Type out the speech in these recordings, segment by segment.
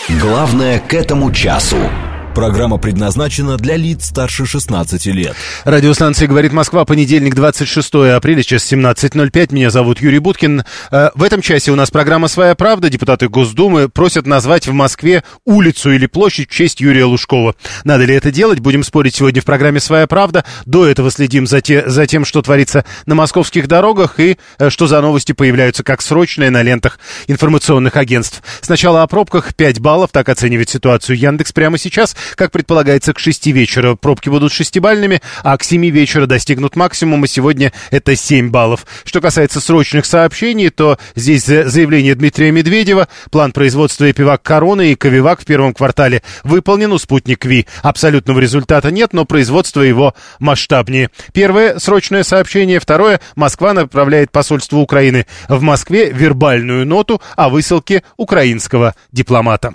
Главное к этому часу. Программа предназначена для лиц старше 16 лет. Радиостанция «Говорит Москва», понедельник, 26 апреля, сейчас 17:05. Меня зовут Юрий Буткин. В этом часе у нас программа «Своя правда». Депутаты Госдумы просят назвать в Москве улицу или площадь в честь Юрия Лужкова. Надо ли это делать? Будем спорить сегодня в программе «Своя правда». До этого следим за тем, что творится на московских дорогах и что за новости появляются как срочные на лентах информационных агентств. Сначала о пробках. 5 баллов. Так оценивает ситуацию Яндекс прямо сейчас. Как предполагается, к 6 вечера пробки будут 6-бальными, а к 7 вечера достигнут максимума. Сегодня это 7 баллов. Что касается срочных сообщений, то здесь заявление Дмитрия Медведева. План производства Эпивак Корона и Ковивак в первом квартале выполнен. У Спутник Ви абсолютного результата нет, но производство его масштабнее. Первое срочное сообщение. Второе. Москва направляет посольству Украины в Москве вербальную ноту о высылке украинского дипломата.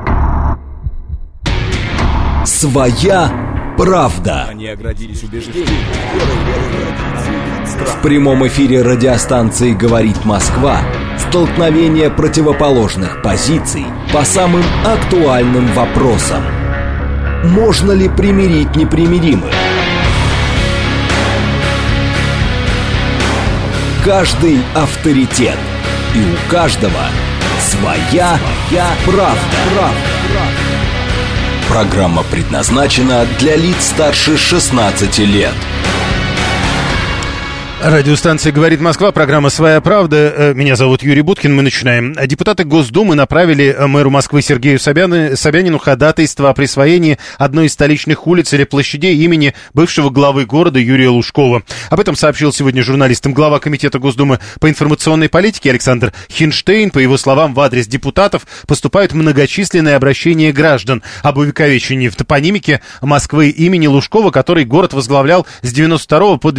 Своя правда. Они оградились убеждениями. В прямом эфире радиостанции «Говорит Москва» столкновение противоположных позиций по самым актуальным вопросам. Можно ли примирить непримиримых? Каждый авторитет, и у каждого своя правда. Программа предназначена для лиц старше 16 лет. Радиостанция «Говорит Москва», программа «Своя правда». Меня зовут Юрий Буткин, мы начинаем. Депутаты Госдумы направили мэру Москвы Сергею Собянину ходатайство о присвоении одной из столичных улиц или площадей имени бывшего главы города Юрия Лужкова. Об этом сообщил сегодня журналистам глава Комитета Госдумы по информационной политике Александр Хинштейн. По его словам, в адрес депутатов поступают многочисленные обращения граждан об увековечении в топонимике Москвы имени Лужкова, который город возглавлял с 1992 по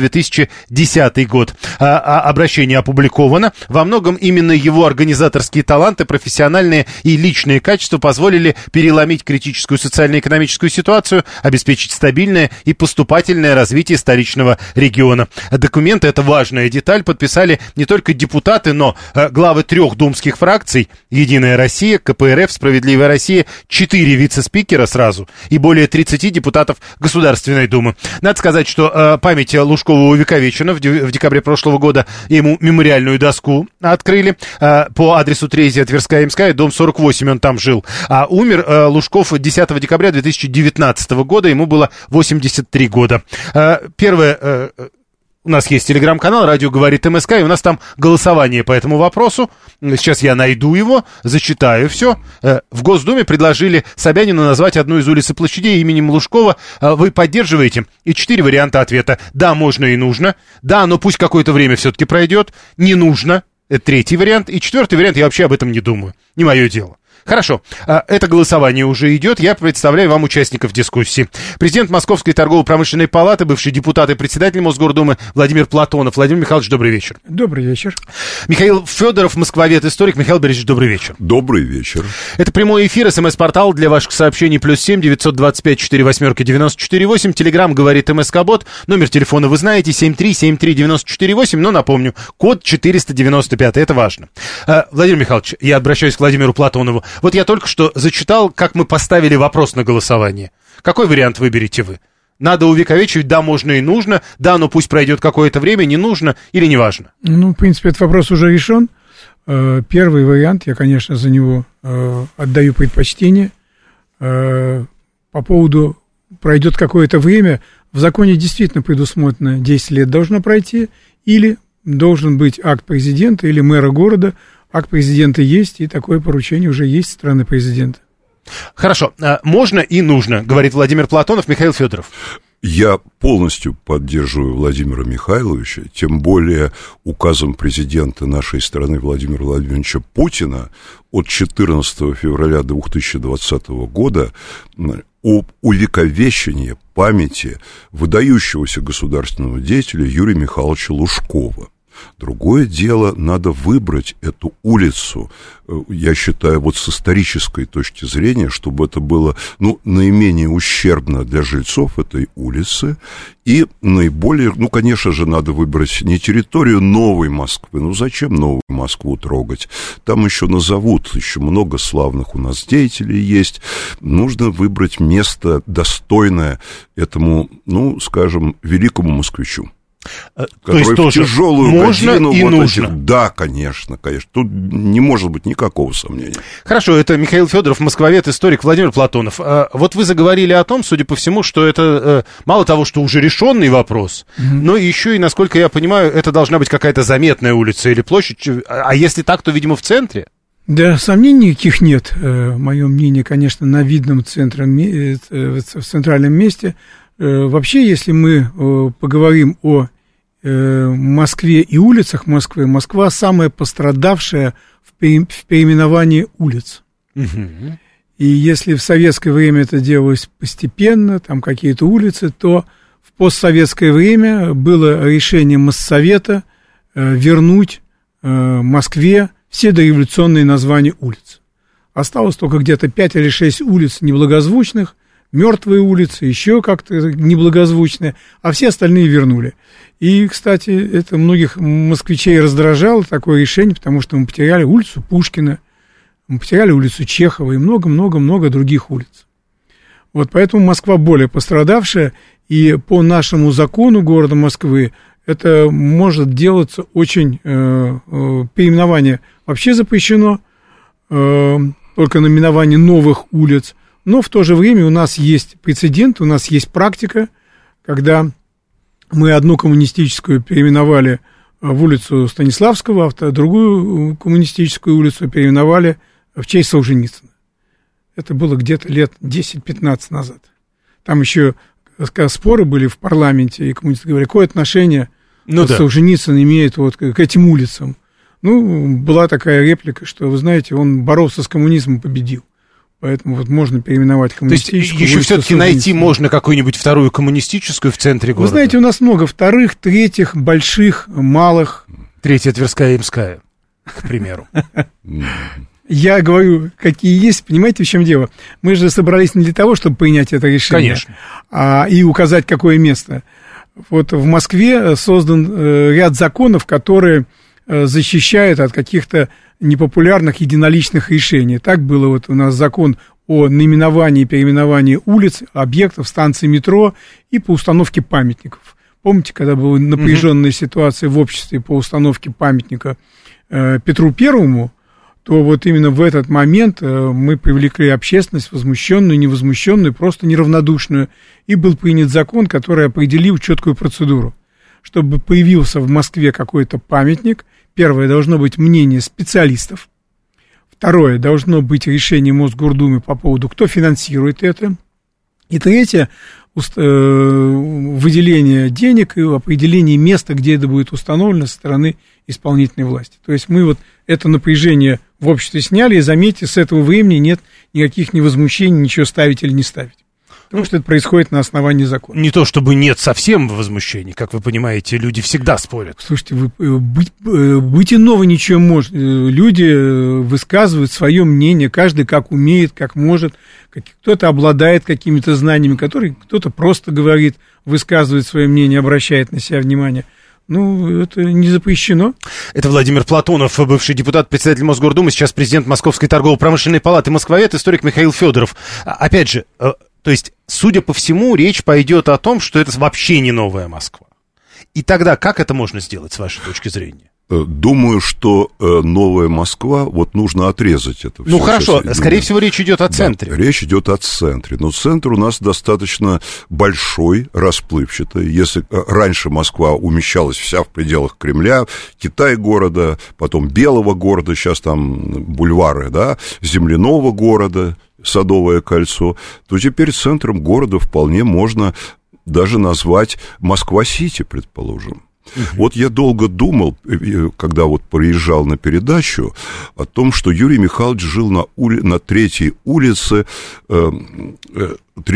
2010 год. Обращение опубликовано. Во многом именно его организаторские таланты, профессиональные и личные качества позволили переломить критическую социально-экономическую ситуацию, обеспечить стабильное и поступательное развитие столичного региона. Документы, это важная деталь, подписали не только депутаты, но главы 3 думских фракций: «Единая Россия», КПРФ, «Справедливая Россия», 4 вице-спикера сразу и более 30 депутатов Государственной Думы. Надо сказать, что память Лужкова увековечена. В декабре прошлого года ему мемориальную доску открыли по адресу Третья Тверская Ямская, дом 48, он там жил. А умер Лужков 10 декабря 2019 года, ему было 83 года. Первое... У нас есть телеграм-канал «Радио говорит МСК», и у нас там голосование по этому вопросу. Сейчас я найду его, зачитаю все. В Госдуме предложили Собянину назвать одну из улиц и площадей именем Лужкова. Вы поддерживаете? И 4 варианта ответа. Да, можно и нужно. Да, но пусть какое-то время все-таки пройдет. Не нужно. Это 3-й вариант. И 4-й вариант, я вообще об этом не думаю. Не мое дело. Хорошо, это голосование уже идет. Я представляю вам участников дискуссии. Президент Московской торгово-промышленной палаты, бывший депутат и председатель Мосгордумы Владимир Платонов. Владимир Михайлович, добрый вечер. Добрый вечер. Михаил Федоров, москвовед, историк. Михаил Борисович, добрый вечер. Добрый вечер. Это прямой эфир, СМС-портал для ваших сообщений +7 925 48 94 8. Телеграм «Говорит МСК-бот». Номер телефона вы знаете, 7373 94 8. Но напомню, код 495. Это важно. Владимир Михайлович, я обращаюсь к Владимиру Платонову. Вот я только что зачитал, как мы поставили вопрос на голосование. Какой вариант выберете вы? Надо увековечивать, да, можно и нужно, да, но пусть пройдет какое-то время, не нужно или не важно? Ну, в принципе, этот вопрос уже решен. Первый вариант, я, конечно, за него отдаю предпочтение. По поводу пройдет какое-то время, в законе действительно предусмотрено 10 лет должно пройти, или должен быть акт президента или мэра города. Акт президента есть, и такое поручение уже есть со стороны президента. Хорошо, можно и нужно, говорит Владимир Платонов. Михаил Федоров. Я полностью поддерживаю Владимира Михайловича, тем более указом президента нашей страны Владимира Владимировича Путина от 14 февраля 2020 года об увековечении памяти выдающегося государственного деятеля Юрия Михайловича Лужкова. Другое дело, надо выбрать эту улицу, я считаю, вот с исторической точки зрения, чтобы это было, наименее ущербно для жильцов этой улицы и наиболее, конечно же, надо выбрать не территорию Новой Москвы, зачем Новую Москву трогать, там еще назовут, еще много славных у нас деятелей есть, нужно выбрать место достойное этому, скажем, великому москвичу. Который в тяжелую годину и нужно. Да, конечно. Тут не может быть никакого сомнения. Хорошо, это Михаил Федоров, москвовед, историк, Владимир Платонов. Вот вы заговорили о том, судя по всему, что это мало того, что уже решенный вопрос, но еще и, насколько я понимаю, это должна быть какая-то заметная улица или площадь. А если так, то, видимо, в центре? Да, сомнений никаких нет. Мое мнение, конечно, на видном центре, в центральном месте. Вообще, если мы поговорим о Москве и улицах Москвы, Москва самая пострадавшая в переименовании улиц. И если в советское время это делалось постепенно, там какие-то улицы, то в постсоветское время было решение Моссовета вернуть Москве все дореволюционные названия улиц. Осталось только где-то 5 или 6 улиц неблагозвучных, мертвые улицы, еще как-то неблагозвучные, а все остальные вернули. И, кстати, это многих москвичей раздражало, такое решение, потому что мы потеряли улицу Пушкина, мы потеряли улицу Чехова и много-много-много других улиц. Вот поэтому Москва более пострадавшая, и по нашему закону города Москвы это может делаться очень... переименование вообще запрещено, только наименование новых улиц. Но в то же время у нас есть прецедент, у нас есть практика, когда мы одну коммунистическую переименовали в улицу Станиславского, а другую коммунистическую улицу переименовали в честь Солженицына. Это было где-то лет 10-15 назад. Там еще споры были в парламенте, и коммунисты говорили, какое отношение Солженицын имеет вот к этим улицам. Была такая реплика, что, вы знаете, он боролся с коммунизмом, победил. Поэтому вот можно переименовать коммунистическую. То есть еще все-таки найти можно какую-нибудь вторую коммунистическую в центре города? Вы знаете, у нас много вторых, третьих, больших, малых. Третья Тверская и Ямская, к примеру. Я говорю, какие есть, понимаете, в чем дело? Мы же собрались не для того, чтобы принять это решение. Конечно. И указать, какое место. Вот в Москве создан ряд законов, которые защищают от каких-то непопулярных единоличных решений. Так было вот у нас закон о наименовании и переименовании улиц, объектов, станций метро и по установке памятников. Помните, когда была напряженная ситуация в обществе по установке памятника Петру Первому, то вот именно в этот момент мы привлекли общественность, возмущенную, невозмущенную, просто неравнодушную, и был принят закон, который определил четкую процедуру. Чтобы появился в Москве какой-то памятник, первое, должно быть мнение специалистов, второе, должно быть решение Мосгордумы по поводу, кто финансирует это, и третье, выделение денег и определение места, где это будет установлено со стороны исполнительной власти. То есть мы вот это напряжение в обществе сняли, и заметьте, с этого времени нет никаких ни возмущений, ничего ставить или не ставить. Потому что это происходит на основании закона. Не то чтобы нет совсем возмущений, как вы понимаете, люди всегда спорят. Слушайте, быть иного ничего может. Люди высказывают свое мнение, каждый как умеет, как может. Кто-то обладает какими-то знаниями, кто-то просто говорит, высказывает свое мнение, обращает на себя внимание. Это не запрещено. Это Владимир Платонов, бывший депутат, председатель Мосгордумы, сейчас президент Московской торгово-промышленной палаты, москвовед, историк Михаил Федоров. Опять же, то есть, судя по всему, речь пойдет о том, что это вообще не новая Москва. И тогда как это можно сделать, с вашей точки зрения? Думаю, что новая Москва, вот нужно отрезать это все. Хорошо, скорее всего, речь идет о центре. Да, речь идет о центре, но центр у нас достаточно большой, расплывчатый. Если раньше Москва умещалась вся в пределах Кремля, Китай города, потом Белого города, сейчас там бульвары, да, Земляного города, Садовое кольцо, то теперь центром города вполне можно даже назвать Москва-Сити, предположим. Вот я долго думал, когда вот приезжал на передачу, о том, что Юрий Михайлович жил на третьей улице,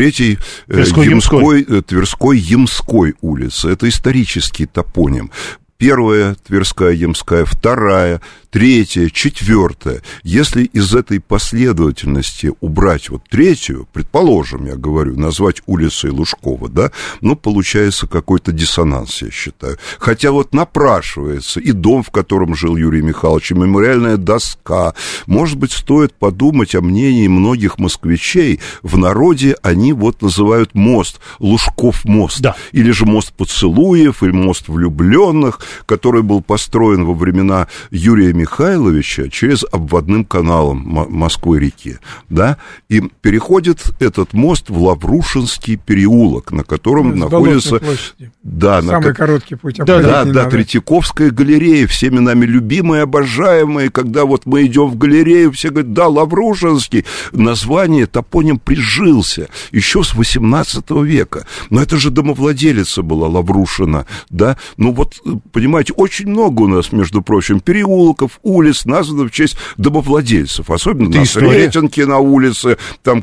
Тверской Ямской улице. Это исторический топоним. первая Тверская, Ямская, вторая, третья, четвертая. Если из этой последовательности убрать вот третью, предположим, я говорю, назвать улицей Лужкова, да, ну, получается какой-то диссонанс, я считаю. Хотя вот напрашивается и дом, в котором жил Юрий Михайлович, и мемориальная доска. Может быть, стоит подумать о мнении многих москвичей. В народе они вот называют мост Лужков мост. Да. Или же мост поцелуев, или мост влюбленных, который был построен во времена Юрия Михайловича через обводным каналом Москвы-реки, да, и переходит этот мост в Лаврушинский переулок, на котором находится... Да, самый короткий путь. Да, Третьяковская галерея, всеми нами любимая, обожаемая, когда вот мы идем в галерею, все говорят, да, Лаврушинский, название, топоним прижился еще с 18 века, но это же домовладелица была Лаврушина, да, ну вот, понимаете, очень много у нас, между прочим, переулков, улиц названы в честь домовладельцев, особенно на Сретенке на улице, там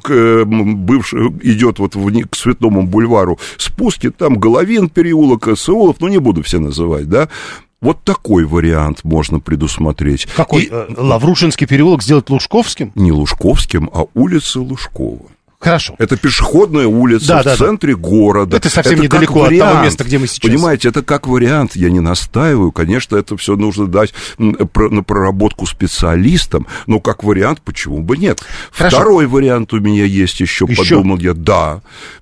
бывший идет вот к Цветному бульвару спуски, там Головин переулок, Саулов, ну не буду все называть, да. Вот такой вариант можно предусмотреть. Какой? Лаврушинский переулок сделать Лужковским? Не Лужковским, а улица Лужкова. Хорошо. Это пешеходная улица в центре города. Это совсем недалеко от того места, где мы сейчас. Понимаете, это как вариант, я не настаиваю. Конечно, это все нужно дать на проработку специалистам, но как вариант, почему бы нет? Хорошо. Второй вариант у меня есть еще, подумал я, да.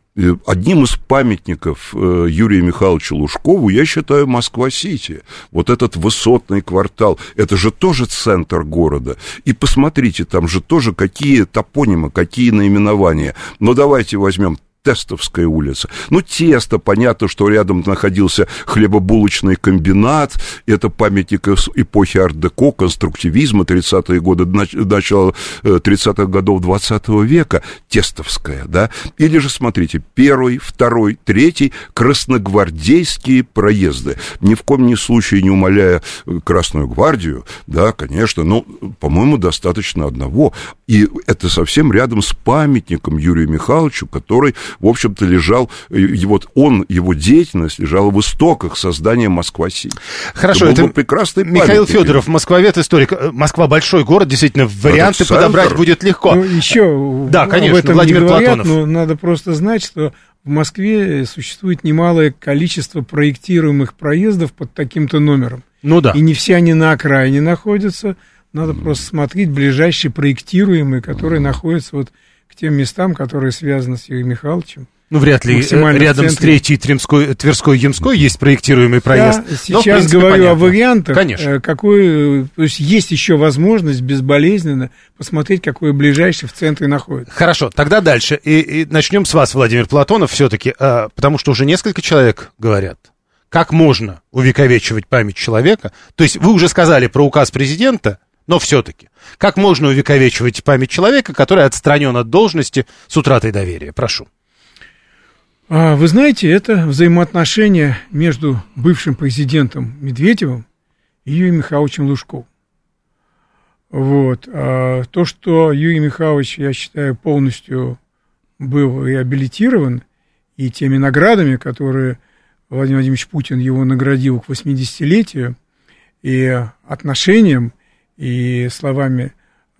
Одним из памятников Юрию Михайловичу Лужкову я считаю Москва-Сити. Вот этот высотный квартал, это же тоже центр города. И посмотрите, там же тоже какие топонимы, какие наименования. Но давайте возьмем Тестовская улица. Ну, Тесто, понятно, что рядом находился хлебобулочный комбинат. Это памятник эпохи арт-деко, конструктивизма, 30-е годы, начало 30-х годов 20 века. Тестовская, да. Или же, смотрите, 1, 2, 3 красногвардейские проезды. Ни в коем случае не умаляя Красную гвардию, да, конечно, но, по-моему, достаточно одного. И это совсем рядом с памятником Юрию Михайловичу, который, в общем-то, лежал, его деятельность лежала в истоках создания Москва-Сити. Хорошо, это прекрасный Михаил Федоров, москвовед, историк. Москва большой город, действительно, варианты подобрать будет легко. Ну, еще да, конечно, об этом Владимир Платонов. Но надо просто знать, что в Москве существует немалое количество проектируемых проездов под таким-то номером. Ну да. И не все они на окраине находятся. Надо просто смотреть ближайшие проектируемые, которые находятся вот к тем местам, которые связаны с Юрием Михайловичем. Ну, вряд ли рядом с Третьей, Тверской, Ямской есть проектируемый проезд. Я сейчас говорю понятно. О вариантах. Конечно. То есть есть еще возможность безболезненно посмотреть, какой ближайший в центре находится. Хорошо, тогда дальше. И начнем с вас, Владимир Платонов, все-таки, потому что уже несколько человек говорят, как можно увековечивать память человека. То есть вы уже сказали про указ президента, но все-таки, как можно увековечивать память человека, который отстранен от должности с утратой доверия? Прошу. Вы знаете, это взаимоотношения между бывшим президентом Медведевым и Юрием Михайловичем Лужковым. Вот. То, что Юрий Михайлович, я считаю, полностью был реабилитирован, и теми наградами, которые Владимир Владимирович Путин его наградил к 80-летию, и отношением, и словами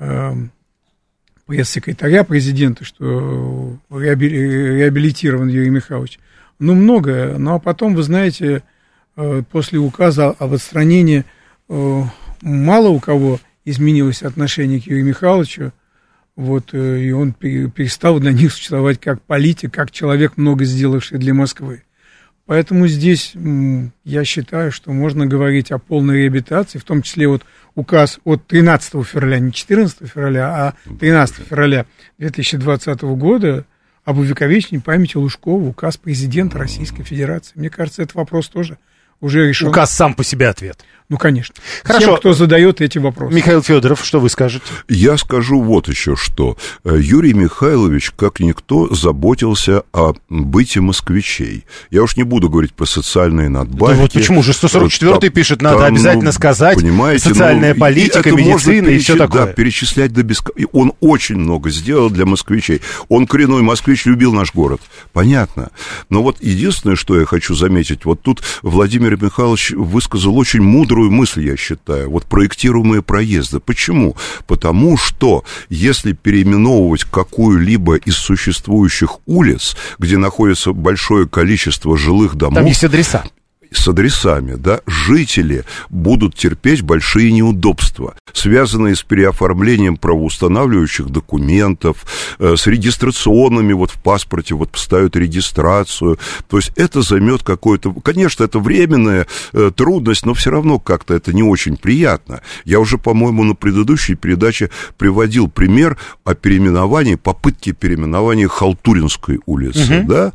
пресс-секретаря президента, что реабилитирован Юрий Михайлович, ну, многое. Ну, а потом, вы знаете, после указа об отстранении мало у кого изменилось отношение к Юрию Михайловичу, вот, и он перестал для них существовать как политик, как человек, много сделавший для Москвы. Поэтому здесь я считаю, что можно говорить о полной реабилитации, в том числе вот указ от 13 февраля, не 14 февраля, а 13 февраля 2020 года об увековечении памяти Лужкова, указ президента Российской Федерации. Мне кажется, этот вопрос тоже уже решен. Указ сам по себе ответ. Ну, конечно. Хорошо. Тем, кто задает эти вопросы. Михаил Федоров, что вы скажете? Я скажу вот еще что. Юрий Михайлович, как никто, заботился о быте москвичей. Я уж не буду говорить про социальные надбавки. Да вот почему же 144-й пишет, надо обязательно сказать, понимаете, социальная политика, медицина и все такое. Да, перечислять до бесконечности. Он очень много сделал для москвичей. Он коренной москвич, любил наш город. Понятно. Но вот единственное, что я хочу заметить, вот тут Владимир Михайлович высказал очень мудрую мысль, я считаю, вот проектируемые проезды. Почему? Потому что если переименовывать какую-либо из существующих улиц, где находится большое количество жилых домов... Там есть адреса. С адресами, да, жители будут терпеть большие неудобства, связанные с переоформлением правоустанавливающих документов, с регистрационными, вот в паспорте вот поставят регистрацию, то есть это займет какое-то, конечно, это временная трудность, но все равно как-то это не очень приятно. Я уже, по-моему, на предыдущей передаче приводил пример о переименовании, попытке переименования Халтуринской улицы, да,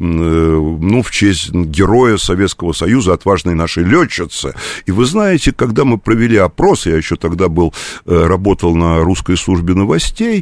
ну, в честь героя Советского Союза, отважной нашей летчицы. И вы знаете, когда мы провели опрос, я еще тогда работал на русской службе новостей,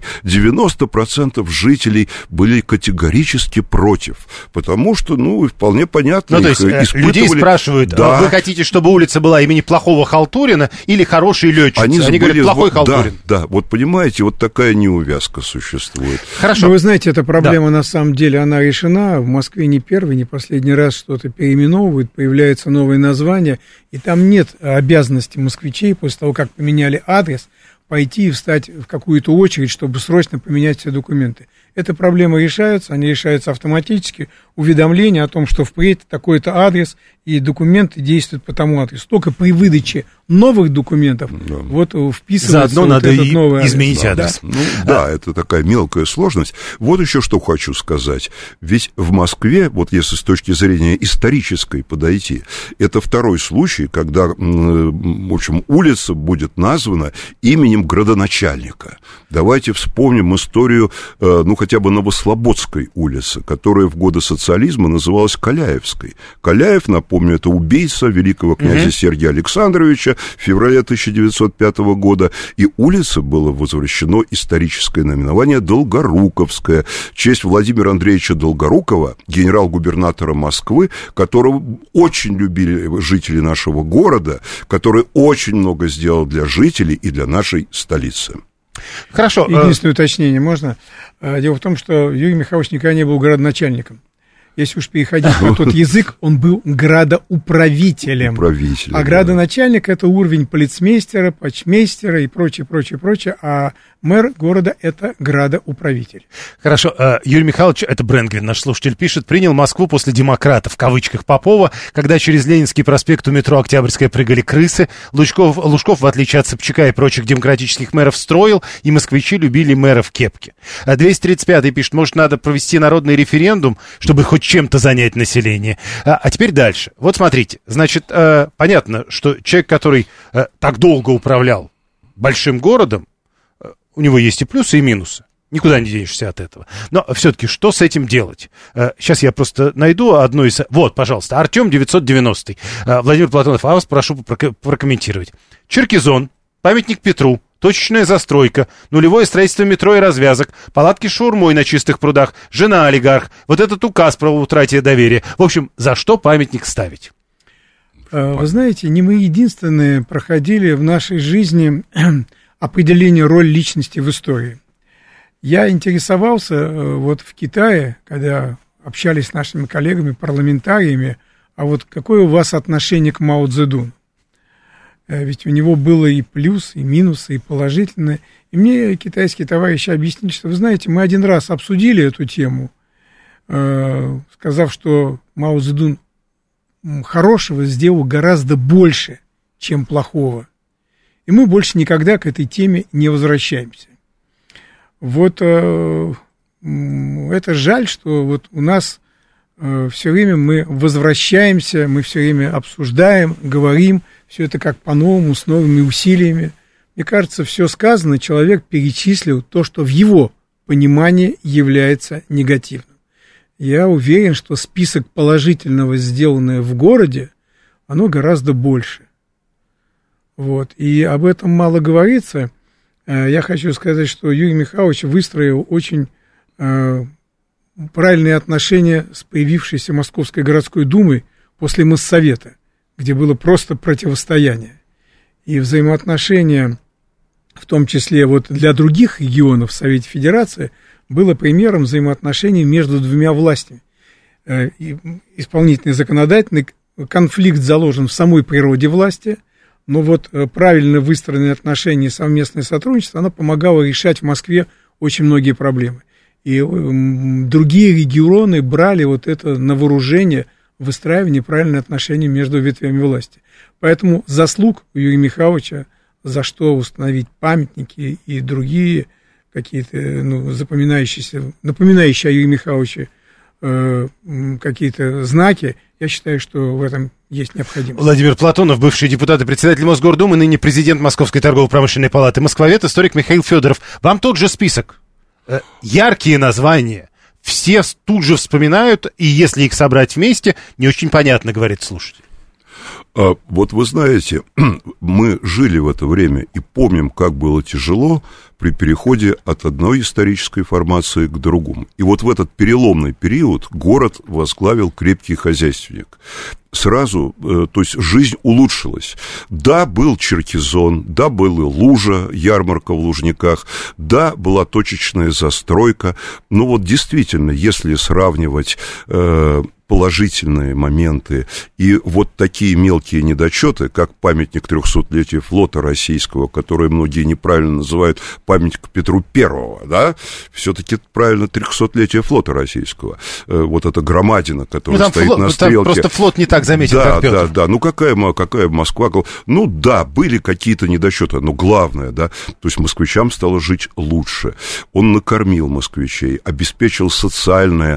90% жителей были категорически против, потому что, ну, вполне понятно, ну, то есть людей спрашивают, да. Вы хотите, чтобы улица была имени плохого Халтурина или хорошей летчицы? Они говорят, плохой Халтурин. Да, вот понимаете, вот такая неувязка существует. Хорошо. Но вы знаете, эта проблема, на самом деле, она решена. В Москве не первый, не последний раз что-то переименовывают, появляются новые названия, и там нет обязанности москвичей после того, как поменяли адрес, пойти и встать в какую-то очередь, чтобы срочно поменять все документы. Эта проблема решается, они решаются автоматически, уведомление о том, что впредь такой-то адрес и документы действуют по тому адресу. Только при выдаче новых документов вот вписывается заодно вот надо этот новый адрес. изменить адрес. Да. Ну, да, это такая мелкая сложность. Вот еще что хочу сказать. Ведь в Москве, вот если с точки зрения исторической подойти, это второй случай, когда, в общем, улица будет названа именем градоначальника. Давайте вспомним историю, ну, хотя бы Новослободской улицы, которая в годы социализма называлась Каляевской. Каляев, напомню, это убийца великого князя Сергия Александровича в феврале 1905 года, и улице было возвращено историческое наименование Долгоруковская, в честь Владимира Андреевича Долгорукова, генерал-губернатора Москвы, которого очень любили жители нашего города, который очень много сделал для жителей и для нашей столицы. Хорошо. Единственное уточнение можно? Дело в том, что Юрий Михайлович никогда не был градоначальником. Если уж переходить на тот язык, он был градоуправителем. А градоначальник — это уровень полицмейстера, почмейстера и прочее, прочее, прочее. А мэр города — это градоуправитель. Хорошо. Юрий Михайлович, это Бренгвин, наш слушатель, пишет, принял Москву после демократов, в кавычках, Попова, когда через Ленинский проспект у метро Октябрьская прыгали крысы. Лужков, в отличие от Собчака и прочих демократических мэров, строил, и москвичи любили мэра в кепке. 235-й пишет, может, надо провести народный референдум, чтобы хоть чем-то занять население. А теперь дальше. Вот смотрите, значит, понятно, что человек, который так долго управлял большим городом, у него есть и плюсы, и минусы. Никуда не денешься от этого. Но все-таки что с этим делать? Сейчас я просто найду одно из... Вот, пожалуйста, Артем 990. Владимир Платонов, а вас прошу прокомментировать. Черкизон, памятник Петру, точечная застройка, нулевое строительство метро и развязок, палатки с шаурмой на чистых прудах, жена олигарх, вот этот указ про утратие доверия. В общем, за что памятник ставить? Вы знаете, не мы единственные проходили в нашей жизни определение роли личности в истории. Я интересовался вот в Китае, когда общались с нашими коллегами-парламентариями, а вот какое у вас отношение к Мао Цзэдуну? Ведь у него было и плюсы, и минусы, и положительные. И мне китайские товарищи объяснили, что, вы знаете, мы один раз обсудили эту тему, сказав, что Мао Цзэдун хорошего сделал гораздо больше, чем плохого. И мы больше никогда к этой теме не возвращаемся. Вот это жаль, что вот у нас все время мы возвращаемся, мы все время обсуждаем, говорим, все это как по-новому, с новыми усилиями. Мне кажется, все сказано, человек перечислил то, что в его понимании является негативным. Я уверен, что список положительного, сделанного в городе, оно гораздо больше. Вот. И об этом мало говорится. Я хочу сказать, что Юрий Михайлович выстроил очень правильные отношения с появившейся Московской городской думой после Моссовета, где было просто противостояние. И взаимоотношения, в том числе вот для других регионов в Совете Федерации, было примером взаимоотношений между двумя властями. Исполнительный и законодательный конфликт заложен в самой природе власти, но вот правильно выстроенные отношения и совместное сотрудничество, оно помогало решать в Москве очень многие проблемы. И другие регионы брали вот это на вооружение, выстраивание правильных отношений между ветвями власти. Поэтому заслуг у Юрия Михайловича, за что установить памятники и другие какие-то, напоминающие о Юрии Михайловиче какие-то знаки, я считаю, что в этом есть необходимость. Владимир Платонов, бывший депутат и председатель Мосгордумы, ныне президент Московской торгово-промышленной палаты, москвовед, историк Михаил Федоров. Вам тот же список. Яркие названия. Все тут же вспоминают, и если их собрать вместе, не очень понятно, говорит слушатель. Вот вы знаете, мы жили в это время и помним, как было тяжело при переходе от одной исторической формации к другому. И вот в этот переломный период город возглавил крепкий хозяйственник. Сразу, то есть жизнь улучшилась. Да, был Черкизон, да, была лужа, ярмарка в Лужниках, да, была точечная застройка. Но вот действительно, если сравнивать положительные моменты и вот такие мелкие недочеты, как памятник 300-летия флота российского, который многие неправильно называют памятник Петру Первого, да, все-таки правильно 300-летие флота российского. Вот эта громадина, которая стоит на стрелке. Там просто флот не так заметен, как Петр. Да, ну какая Москва? Ну да, были какие-то недочеты, но главное, да, то есть москвичам стало жить лучше. Он накормил москвичей, обеспечил социальное,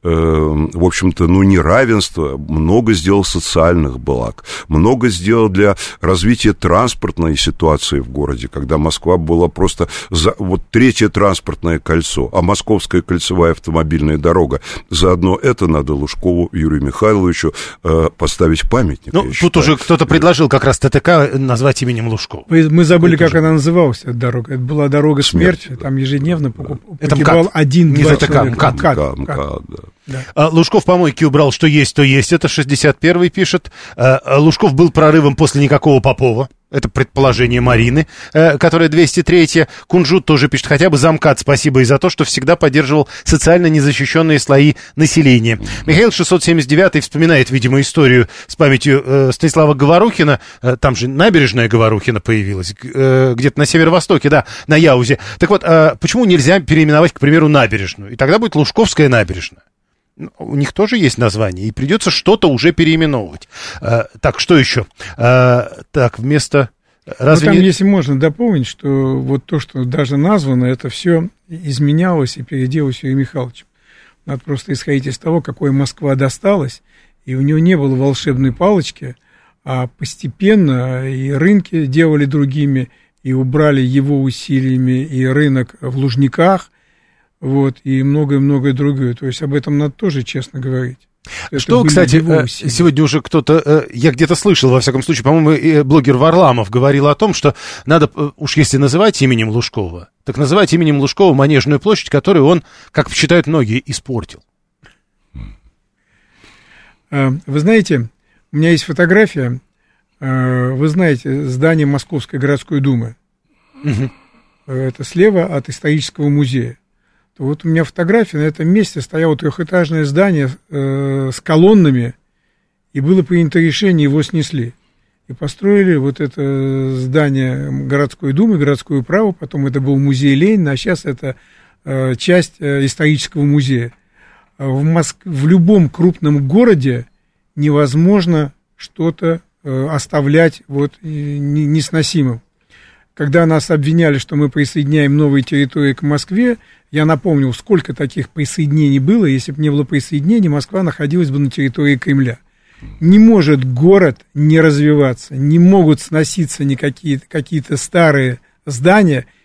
в общем-то, неравенство, много сделал социальных благ, много сделал для развития транспортной ситуации в городе, когда Москва была просто вот третье транспортное кольцо, а Московская кольцевая автомобильная дорога. Заодно это надо Лужкову Юрию Михайловичу поставить памятник. Ну, тут уже кто-то предложил как раз ТТК назвать именем Лужкова. Мы забыли, как она называлась, эта дорога. Это была дорога смерти, да. Там ежедневно погибал один-два человека. МКАД, да. Лужков помойки убрал, что есть, то есть. Это 61-й пишет. Лужков был прорывом после никакого Попова. Это предположение Марины, которая 203-я. Кунжут тоже пишет, хотя бы замкат спасибо и за то, что всегда поддерживал социально незащищенные слои населения. Михаил 679-й вспоминает, видимо, историю с памятью Станислава Говорухина. Там же набережная Говорухина появилась, где-то на северо-востоке, да, на Яузе. Так вот, почему нельзя переименовать, к примеру, набережную? И тогда будет Лужковская набережная. У них тоже есть название, и придется что-то уже переименовывать. Так, что еще? Так, вместо... Разве там, если можно дополнить, что вот то, что даже названо, это все изменялось и переделалось Юрием Михайловичем. Надо просто исходить из того, какой Москва досталась, и у него не было волшебной палочки, а постепенно и рынки делали другими, и убрали его усилиями и рынок в Лужниках, вот, и многое-многое другое. То есть об этом надо тоже честно говорить. Что, кстати, сегодня уже кто-то, я где-то слышал, во всяком случае, по-моему, блогер Варламов говорил о том, что надо, уж если называть именем Лужкова, так называть именем Лужкова Манежную площадь, которую он, как считают многие, испортил. Вы знаете, у меня есть фотография, вы знаете, здание Московской городской думы. Это слева от исторического музея. Вот у меня фотография, на этом месте стояло трехэтажное здание с колоннами, и было принято решение, его снесли. И построили вот это здание городской думы, городское право, потом это был музей Ленина, а сейчас это часть исторического музея. В любом крупном городе невозможно что-то оставлять вот несносимым. Когда нас обвиняли, что мы присоединяем новые территории к Москве, я напомнил, сколько таких присоединений было. Если бы не было присоединений, Москва находилась бы на территории Кремля. Не может город не развиваться, не могут сноситься какие-то старые здания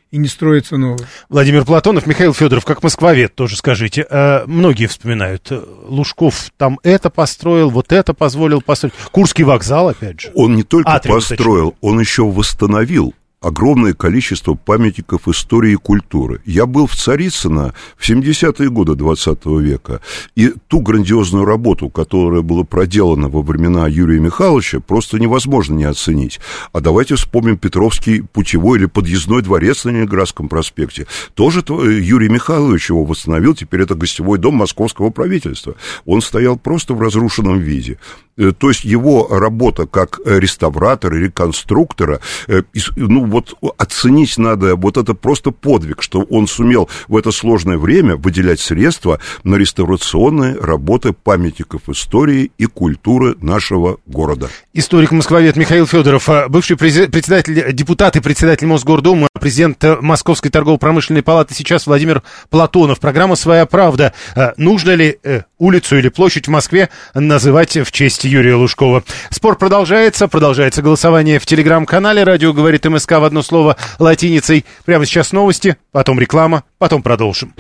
и не строится новое. Владимир Платонов, Михаил Федоров, как москвовед, тоже скажите. Многие вспоминают, Лужков там это построил, вот это позволил построить. Курский вокзал, опять же. Он не только построил, он еще восстановил огромное количество памятников истории и культуры. Я был в Царицыно в 70-е годы 20 века, и ту грандиозную работу, которая была проделана во времена Юрия Михайловича, просто невозможно не оценить. А давайте вспомним Петровский путевой или подъездной дворец на Ленинградском проспекте. Тоже Юрий Михайлович его восстановил, теперь это гостевой дом московского правительства. Он стоял просто в разрушенном виде. То есть его работа как реставратора, реконструктора, вот оценить надо, вот это просто подвиг, что он сумел в это сложное время выделять средства на реставрационные работы памятников истории и культуры нашего города. Историк-москвовед Михаил Федоров, бывший председатель, депутат и председатель Мосгордумы, президент Московской торгово-промышленной палаты, сейчас Владимир Платонов. Программа «Своя правда». Нужно ли улицу или площадь в Москве называть в честь Юрия Лужкова? Спор продолжается голосование в телеграм-канале «Радио говорит МСК» в одно слово латиницей. Прямо сейчас новости, потом реклама, потом продолжим.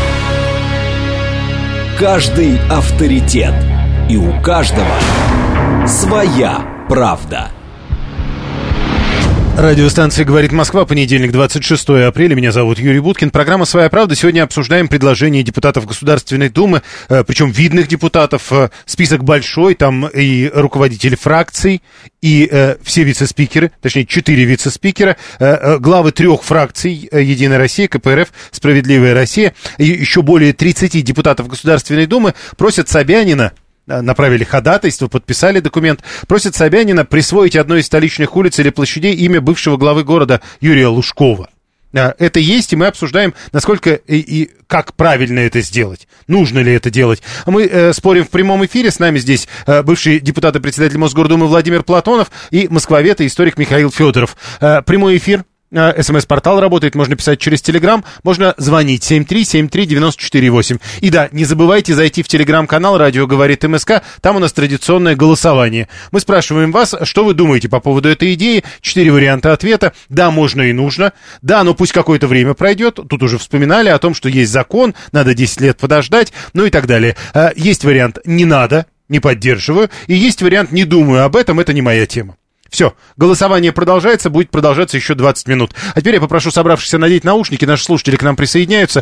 Каждый авторитет, и у каждого своя правда. Радиостанция «Говорит Москва», понедельник, 26 апреля. Меня зовут Юрий Буткин. Программа «Своя правда». Сегодня обсуждаем предложения депутатов Государственной Думы, причем видных депутатов. Список большой, там и руководители фракций, и все вице-спикеры, точнее, 4 вице-спикера, главы 3 фракций: «Единая Россия», КПРФ, «Справедливая Россия». И еще более 30 депутатов Государственной Думы просят Собянина, направили ходатайство, подписали документ, просят Собянина присвоить одной из столичных улиц или площадей имя бывшего главы города Юрия Лужкова. Это есть, и мы обсуждаем, насколько и как правильно это сделать, нужно ли это делать. Мы спорим в прямом эфире, с нами здесь бывший депутат и председатель Мосгордумы Владимир Платонов и москвовед и историк Михаил Федоров. Прямой эфир. СМС-портал работает, можно писать через Телеграм, можно звонить 7373948. И да, не забывайте зайти в Телеграм-канал «Радио говорит МСК», там у нас традиционное голосование. Мы спрашиваем вас, что вы думаете по поводу этой идеи. 4 варианта ответа. Да, можно и нужно. Да, но пусть какое-то время пройдет. Тут уже вспоминали о том, что есть закон, надо 10 лет подождать, ну и так далее. Есть вариант «не надо», не поддерживаю. И есть вариант «не думаю об этом, это не моя тема». Все, голосование продолжается, будет продолжаться еще 20 минут. А теперь я попрошу собравшихся надеть наушники, наши слушатели к нам присоединяются.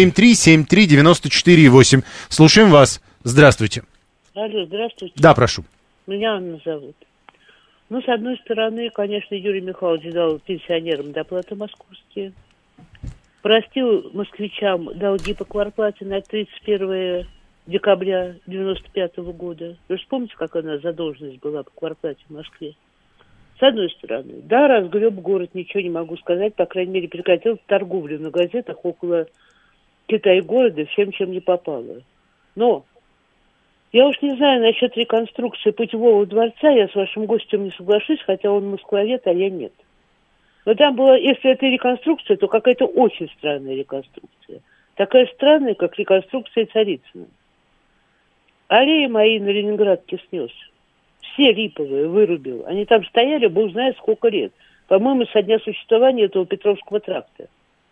7373948. Слушаем вас. Здравствуйте. Алло, здравствуйте. Да, прошу. Меня Анна зовут. Ну, с одной стороны, конечно, Юрий Михайлович дал пенсионерам доплаты московские. Простил москвичам долги по квартплате на 31 декабря 95 года. Вы же помните, какая у нас задолженность была по квартплате в Москве? С одной стороны, да, разгреб город, ничего не могу сказать, по крайней мере, прекратил торговлю на газетах около Китай-города всем, чем не попало. Но я уж не знаю насчет реконструкции Путевого дворца, я с вашим гостем не соглашусь, хотя он москвовед, а я нет. Но там была, если это реконструкция, то какая-то очень странная реконструкция. Такая странная, как реконструкция Царицына. Аллеи мои на Ленинградке снес. Все липовые вырубил. Они там стояли, бог знает сколько лет. По-моему, со дня существования этого Петровского тракта.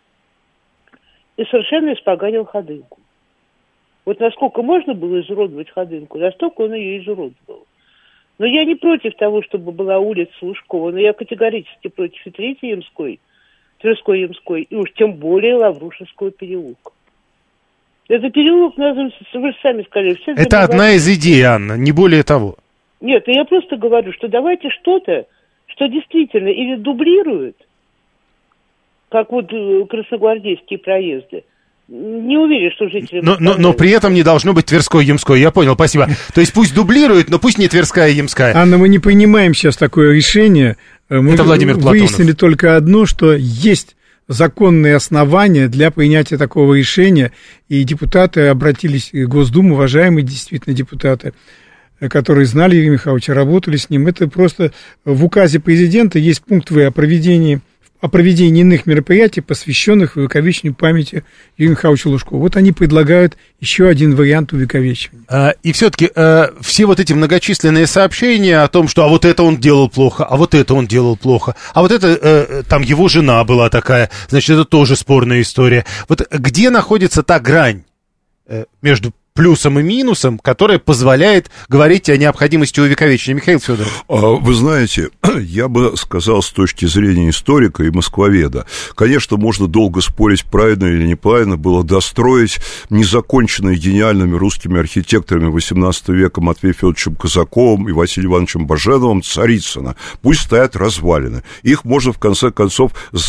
И совершенно испоганил Ходынку. Вот насколько можно было изуродовать Ходынку, настолько он ее изуродовал. Но я не против того, чтобы была улица Лужкова, но я категорически против и Третьей Ямской, Тверской Ямской, и уж тем более Лаврушевского переулка. Это переулок назван, вы же сами сказали. Все это одна из идей, Анна, не более того. Нет, я просто говорю, что давайте что-то, что действительно или дублирует, как вот красногвардейские проезды. Не уверен, что жители... Но при этом не должно быть Тверской, Ямской, я понял, спасибо. То есть пусть дублирует, но пусть не Тверская, Ямская. Анна, мы не принимаем сейчас такое решение. Мы это Владимир Платонов. Выяснили только одно, что есть законные основания для принятия такого решения, и депутаты обратились в Госдуму, уважаемые действительно депутаты, которые знали Юрия Михайловича, работали с ним. Это просто в указе президента есть пункт В о проведении о проведении иных мероприятий, посвященных увековечению памяти Юрия Михайловича Лужкова. Вот они предлагают еще один вариант увековечивания. И все-таки все вот эти многочисленные сообщения о том, что а вот это он делал плохо, а вот это он делал плохо, а вот это там его жена была такая, значит, это тоже спорная история. Вот где находится та грань между плюсом и минусом, которая позволяет говорить о необходимости увековечения? Михаил Федоров. Вы знаете, я бы сказал с точки зрения историка и москвоведа, конечно, можно долго спорить, правильно или неправильно было достроить незаконченные гениальными русскими архитекторами XVIII века Матвеем Федоровичем Казаковым и Василием Ивановичем Баженовым Царицына. Пусть стоят развалины. Их можно, в конце концов,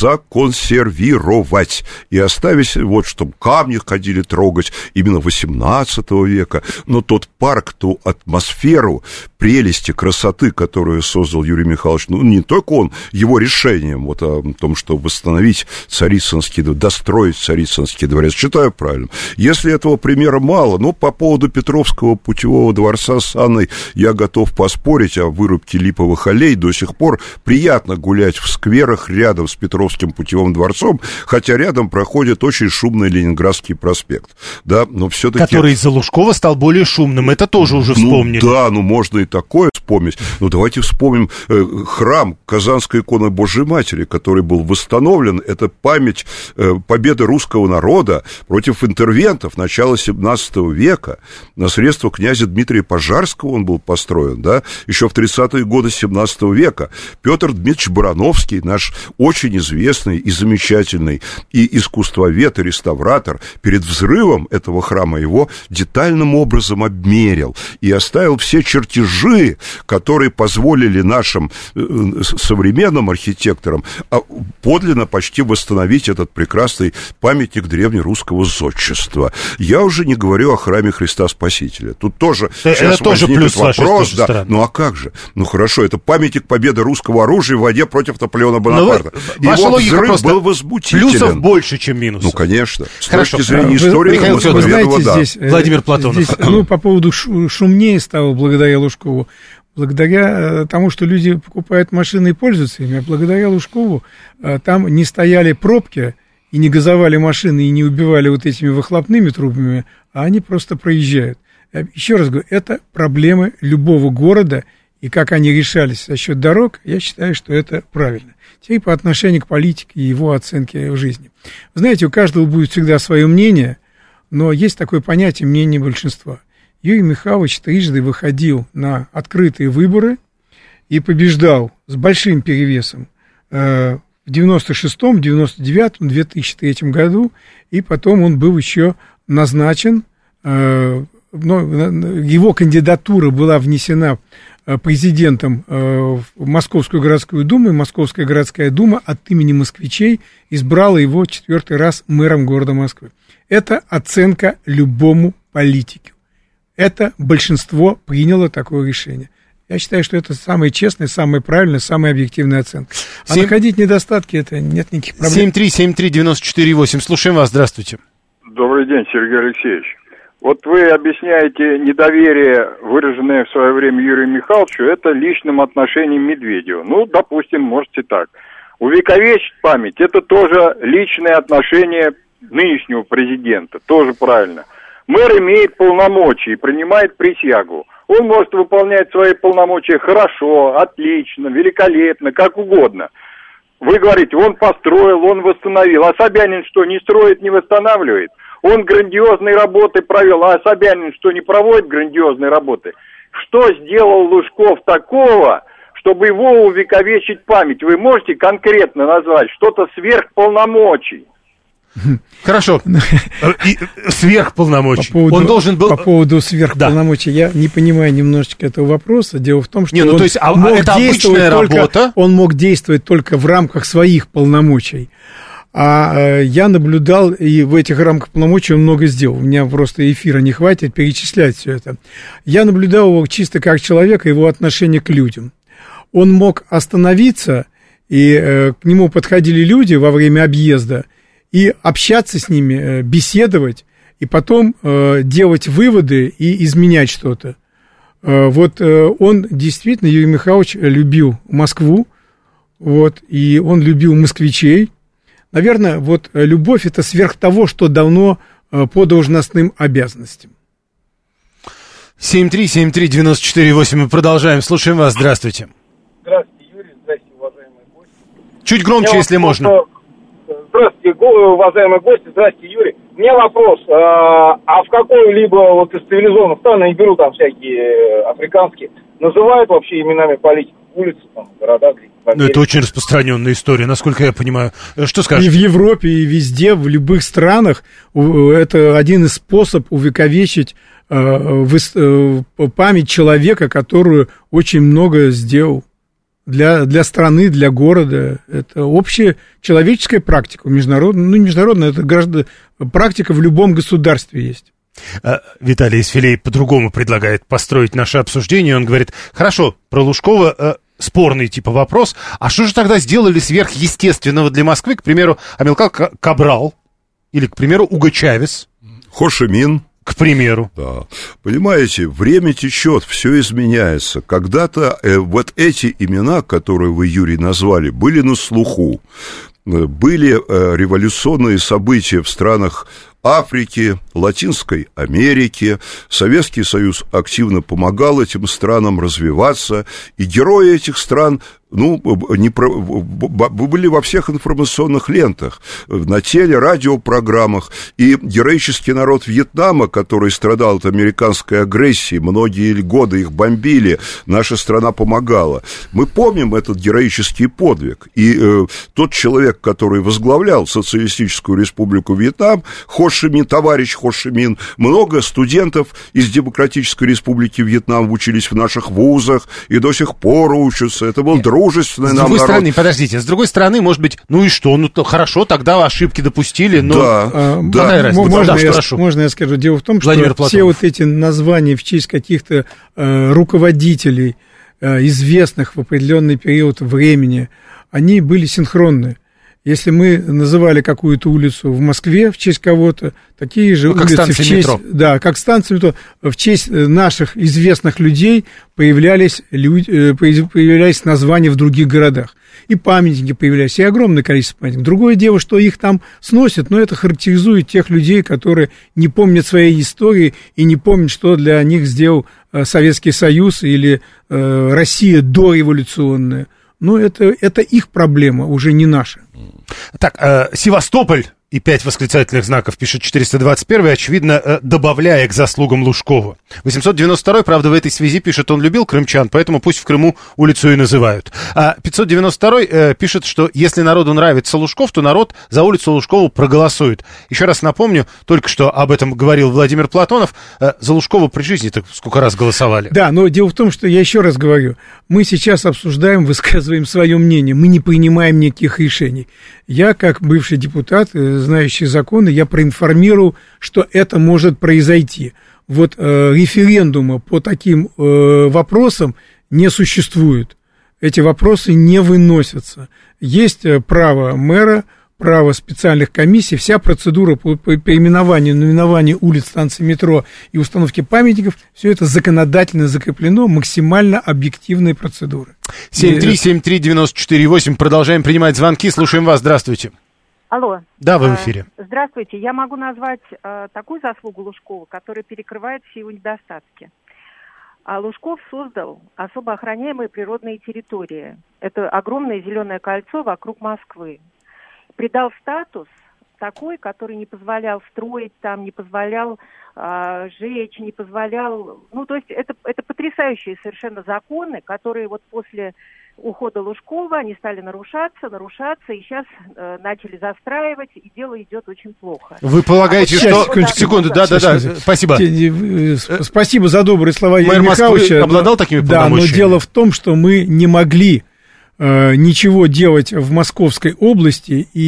законсервировать и оставить, вот, чтобы камни ходили трогать именно XVIII века, но тот парк, ту атмосферу прелести, красоты, которую создал Юрий Михайлович, ну, не только он, его решением вот о том, что восстановить Царицынский, достроить Царицынский дворец, считаю правильным. Если этого примера мало, ну, по поводу Петровского путевого дворца с Анной я готов поспорить о вырубке липовых аллей. До сих пор приятно гулять в скверах рядом с Петровским путевым дворцом, хотя рядом проходит очень шумный Ленинградский проспект, да, но все-таки... Который из-за Лужкова стал более шумным, это тоже уже вспомнили. Ну, да, ну, можно и такое вспомнить. Ну, давайте вспомним храм Казанской иконы Божией Матери, который был восстановлен. Это память победы русского народа против интервентов начала XVII века. На средства князя Дмитрия Пожарского он был построен, да, еще в 30-е годы XVII века. Петр Дмитриевич Барановский, наш очень известный и замечательный и искусствовед, и реставратор, перед взрывом этого храма его детальным образом обмерил и оставил все чертежи, которые позволили нашим современным архитекторам подлинно почти восстановить этот прекрасный памятник древнерусского зодчества. Я уже не говорю о храме Христа Спасителя. Тут тоже сейчас возникнет вопрос, да, ну а как же? Ну хорошо, это памятник победы русского оружия в войне против Наполеона Бонапарта. Его взрыв был возмутителен. Плюсов больше, чем минусов. Ну, конечно. С Хорошо. точки зрения истории, вы знаете, да. здесь, Владимир Платонов. Здесь, ну, по поводу шумнее стало благодаря Лужкову. Благодаря тому, что люди покупают машины и пользуются ими, а благодаря Лужкову там не стояли пробки и не газовали машины и не убивали вот этими выхлопными трубами, а они просто проезжают. Еще раз говорю, это проблемы любого города, и как они решались за счет дорог, я считаю, что это правильно. Теперь по отношению к политике и его оценке в жизни. Вы знаете, у каждого будет всегда свое мнение, но есть такое понятие мнение большинства. Юрий Михайлович трижды выходил на открытые выборы и побеждал с большим перевесом в 96-м, 99-м, 2003 году, и потом он был еще назначен, его кандидатура была внесена президентом в Московскую городскую думу, и Московская городская дума от имени москвичей избрала его 4-й раз мэром города Москвы. Это оценка любому политику. Это большинство приняло такое решение. Я считаю, что это самая честная, самая правильная, самая объективная оценка. А находить недостатки, это нет никаких проблем. 7373948. Слушаем вас, здравствуйте. Добрый день, Сергей Алексеевич. Вот вы объясняете недоверие, выраженное в свое время Юрию Михайловичу, это личным отношением Медведева. Ну, допустим, можете так. Увековечить память, это тоже личное отношение нынешнего президента, тоже правильно. Мэр имеет полномочия и принимает присягу. Он может выполнять свои полномочия хорошо, отлично, великолепно, как угодно. Вы говорите, он построил, он восстановил. А Собянин что, не строит, не восстанавливает? Он грандиозные работы провел, а Собянин что, не проводит грандиозные работы? Что сделал Лужков такого, чтобы его увековечить память? Вы можете конкретно назвать что-то сверхполномочий? Хорошо. Сверхполномочий. Он должен был... По поводу сверхполномочий, да. Я не понимаю немножечко этого вопроса. Дело в том, что он мог действовать только, он мог действовать только в рамках своих полномочий. А я наблюдал, и в этих рамках полномочий он много сделал. У меня просто эфира не хватит перечислять все это. Я наблюдал его чисто как человека, его отношение к людям. Он мог остановиться, и к нему подходили люди во время объезда, и общаться с ними, беседовать, и потом делать выводы и изменять что-то. Вот он действительно, Юрий Михайлович, любил Москву, вот, и он любил москвичей. Наверное, вот любовь – это сверх того, что давно по должностным обязанностям. 7373948, мы продолжаем. Слушаем вас, здравствуйте. Здравствуйте, Юрий, здравствуйте, уважаемые гости. Чуть громче, если можно. Здравствуйте, уважаемые гости, здравствуйте, Юрий. У меня вопрос, а в какой-либо вот из цивилизованных стран, я не беру там всякие африканские, называют вообще именами политиков улицы, там, города, ну, это очень распространенная история, насколько я понимаю. Что скажешь? И в Европе, и везде, в любых странах это один из способов увековечить память человека, которую очень много сделал для страны, для города. Это общая человеческая практика, международная, ну, не международная, это практика в любом государстве есть. Виталий Исфилей по-другому предлагает построить наше обсуждение. Он говорит, хорошо, про Лужкова спорный типа вопрос, а что же тогда сделали сверхъестественного для Москвы, к примеру, Амилкар Кабрал, или, к примеру, Уго Чавес? Хо Ши Мин. К примеру. Да. Понимаете, время течет, все изменяется. Когда-то вот эти имена, которые вы, Юрий, назвали, были на слуху. Были революционные события в странах Африки, Латинской Америки. Советский Союз активно помогал этим странам развиваться, и герои этих стран, ну, были во всех информационных лентах, на радиопрограммах, и героический народ Вьетнама, который страдал от американской агрессии, многие годы их бомбили, наша страна помогала. Мы помним этот героический подвиг, и тот человек, который возглавлял Социалистическую Республику Вьетнам, товарищ Хо Ши Мин, много студентов из Демократической Республики Вьетнам учились в наших вузах и до сих пор учатся. Это был дружественный нам народ. С другой стороны, подождите, с другой стороны, может быть, ну и что, ну то хорошо, тогда ошибки допустили, но какая разница? Можно я скажу? Дело в том, что все вот эти названия в честь каких-то руководителей, известных в определенный период времени, они были синхронны. Если мы называли какую-то улицу в Москве в честь кого-то, такие же улицы в честь... Метро. Да, как станция метро. В честь наших известных людей появлялись названия в других городах. И памятники появлялись, и огромное количество памятников. Другое дело, что их там сносят, но это характеризует тех людей, которые не помнят своей истории и не помнят, что для них сделал Советский Союз или Россия дореволюционная. Но это их проблема, уже не наша. Так, Севастополь и 5 восклицательных знаков пишет 421, очевидно, добавляя к заслугам Лужкова. 892, правда, в этой связи пишет, он любил крымчан, поэтому пусть в Крыму улицу и называют. А 592 пишет, что если народу нравится Лужков, то народ за улицу Лужкова проголосует. Еще раз напомню, только что об этом говорил Владимир Платонов, за Лужкова при жизни-то сколько раз голосовали. Да, но дело в том, что я еще раз говорю, мы сейчас обсуждаем, высказываем свое мнение, мы не принимаем никаких решений. Я, как бывший депутат, знающий законы, я проинформировал, что это может произойти. Вот референдума по таким вопросам не существует. Эти вопросы не выносятся. Есть право мэра, право специальных комиссий, вся процедура по переименованию, наименованию улиц, станций метро и установке памятников, все это законодательно закреплено, максимально объективные процедуры. 7373948, продолжаем принимать звонки, слушаем вас, здравствуйте. Алло. Да, вы в эфире. Здравствуйте, я могу назвать такую заслугу Лужкова, которая перекрывает все его недостатки. Лужков создал особо охраняемые природные территории. Это огромное зеленое кольцо вокруг Москвы. Придал статус такой, который не позволял строить там, не позволял жечь, не позволял... Ну, то есть это потрясающие совершенно законы, которые вот после ухода Лужкова, они стали нарушаться, и сейчас начали застраивать, и дело идет очень плохо. Вы полагаете, что... Секунду, да, спасибо. Спасибо за добрые слова Юрия Михайловича. Мэр Москвы обладал такими полномочиями? Да, но дело в том, что мы не могли ничего делать в Московской области, и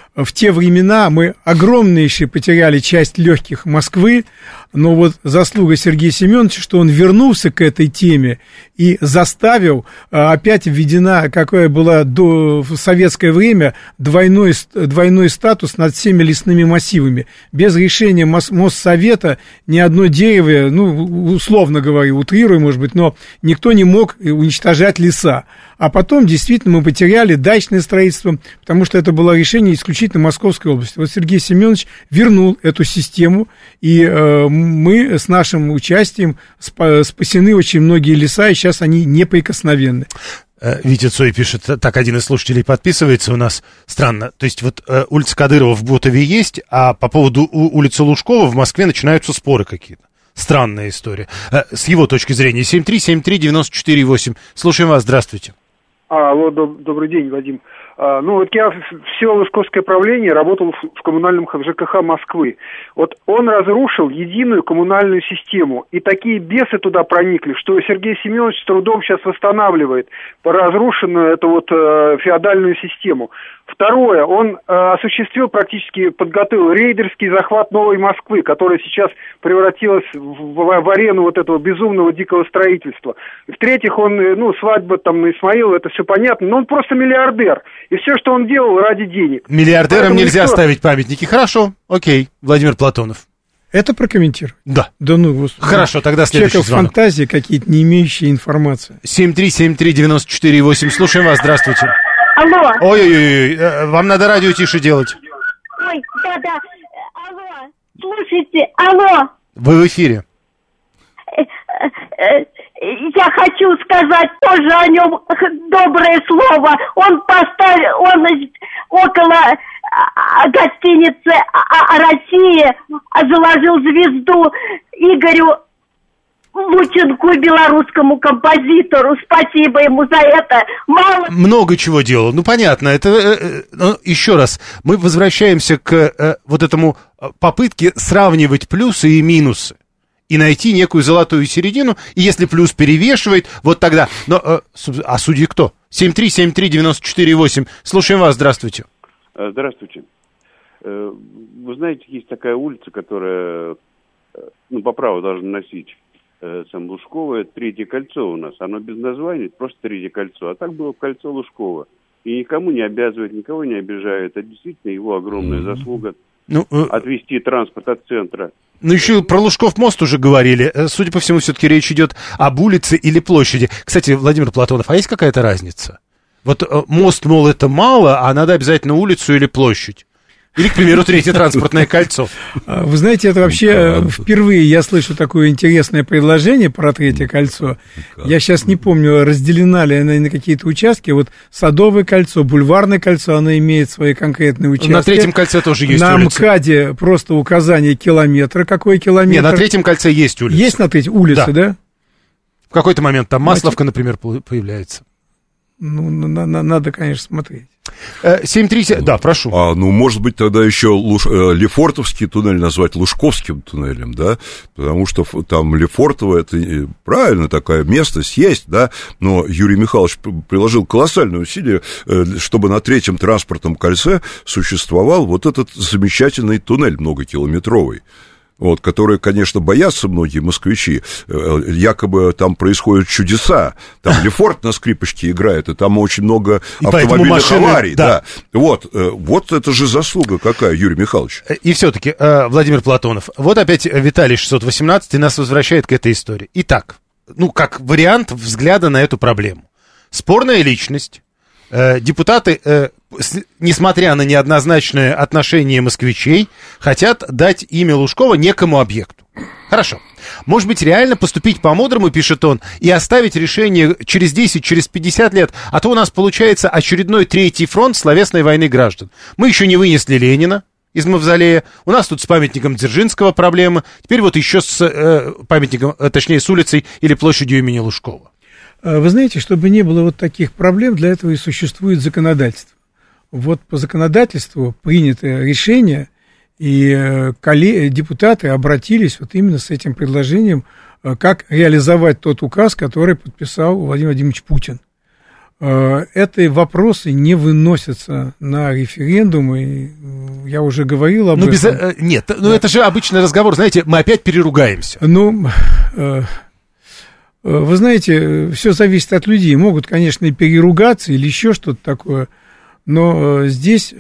в те времена мы огромнейшие потеряли часть легких Москвы, но вот заслуга Сергея Семеновича, что он вернулся к этой теме и заставил, опять введена, какая была в советское время, двойной статус над всеми лесными массивами. Без решения Моссовета ни одно дерево, ну, условно говоря, утрирую, может быть, но никто не мог уничтожать леса. А потом, действительно, мы потеряли дачное строительство, потому что это было решение исключительно Московской области. Вот Сергей Семенович вернул эту систему, и мы с нашим участием спасены очень многие леса, и сейчас они неприкосновенны. Витя Цой пишет, так, один из слушателей подписывается у нас. Странно, то есть вот улица Кадырова в Бутове есть, а по поводу улицы Лужкова в Москве начинаются споры какие-то. Странная история. С его точки зрения. 7373948. Слушаем вас, здравствуйте. Алло, добрый день, Вадим. Ну, вот я все Лужковское правление работал в коммунальном ЖКХ Москвы. Вот он разрушил единую коммунальную систему, и такие бесы туда проникли, что Сергей Семенович с трудом сейчас восстанавливает разрушенную эту вот феодальную систему. Второе, он осуществил, практически подготовил рейдерский захват Новой Москвы, которая сейчас превратилась в арену вот этого безумного дикого строительства. В-третьих, он, свадьба там на Исмаила, это все понятно, но он просто миллиардер. И все, что он делал, ради денег. Миллиардерам нельзя ставить памятники. Хорошо, окей, Владимир Платонов. Это прокомментировать? Да. Да ну, господи. Хорошо, тогда следующий звонок. Фантазии какие-то, не имеющие информации. 7373948. Слушаем вас, здравствуйте. Алло. Ой-ой-ой, вам надо радио тише делать. Ой, да. Алло, слушайте, алло. Вы в эфире. Я хочу сказать тоже о нем доброе слово. Он около гостиницы «Россия» заложил звезду Игорю Лученку, белорусскому композитору. Спасибо ему за это. Много чего делал. Ну, понятно. Это еще раз. Мы возвращаемся к вот этому попытке сравнивать плюсы и минусы. И найти некую золотую середину. И если плюс перевешивает, вот тогда... Но, а судьи кто? 7373948. Слушаем вас. Здравствуйте. Здравствуйте. Вы знаете, есть такая улица, которая по праву должна носить Лужкова. Это Третье кольцо у нас. Оно без названия, просто Третье кольцо. А так было кольцо Лужкова. И никому не обязывает, никого не обижает. Это действительно его огромная заслуга. Отвести транспорт от центра. Ну, еще про Лужков мост уже говорили. Судя по всему, все-таки речь идет об улице или площади. Кстати, Владимир Платонов, а есть какая-то разница? Вот мост, мол, это мало, а надо обязательно улицу или площадь. Или, к примеру, Третье транспортное кольцо. Вы знаете, это вообще впервые я слышу такое интересное предложение про Третье кольцо. Я сейчас не помню, разделена ли она на какие-то участки. Вот Садовое кольцо, Бульварное кольцо, оно имеет свои конкретные участки. На Третьем кольце тоже есть улица. На МКАДе просто указание километра, какой километр. Нет, на Третьем кольце есть улица. Есть на Третьем улица, да? В какой-то момент там Масловка, например, появляется. Ну, надо, конечно, смотреть. 737, да, прошу. Может быть, тогда еще Лефортовский туннель назвать Лужковским туннелем, да, потому что там Лефортово, это правильно, такое местность есть, да, но Юрий Михайлович приложил колоссальные усилия, чтобы на Третьем транспортном кольце существовал вот этот замечательный туннель многокилометровый. Вот, которые, конечно, боятся многие москвичи, якобы там происходят чудеса, там Лефорт на скрипочке играет, и там очень много автомобильных аварий, да. Вот это же заслуга какая, Юрий Михайлович. И все-таки, Владимир Платонов, вот опять Виталий 618 нас возвращает к этой истории. Итак, как вариант взгляда на эту проблему. Спорная личность, депутаты, несмотря на неоднозначное отношение москвичей, хотят дать имя Лужкова некому объекту. Хорошо. Может быть, реально поступить по-мудрому, пишет он, и оставить решение через 10, через 50 лет, а то у нас получается очередной Третий фронт словесной войны граждан. Мы еще не вынесли Ленина из мавзолея, у нас тут с памятником Дзержинского проблемы, теперь вот еще с памятником, точнее, с улицей или площадью имени Лужкова. Вы знаете, чтобы не было вот таких проблем, для этого и существует законодательство. Вот по законодательству принято решение, и депутаты обратились вот именно с этим предложением, как реализовать тот указ, который подписал Владимир Владимирович Путин. эти вопросы не выносятся на референдум, и я уже говорил об этом. Нет, это же обычный разговор, знаете, мы опять переругаемся. Вы знаете, все зависит от людей. Могут, конечно, и переругаться или еще что-то такое, но здесь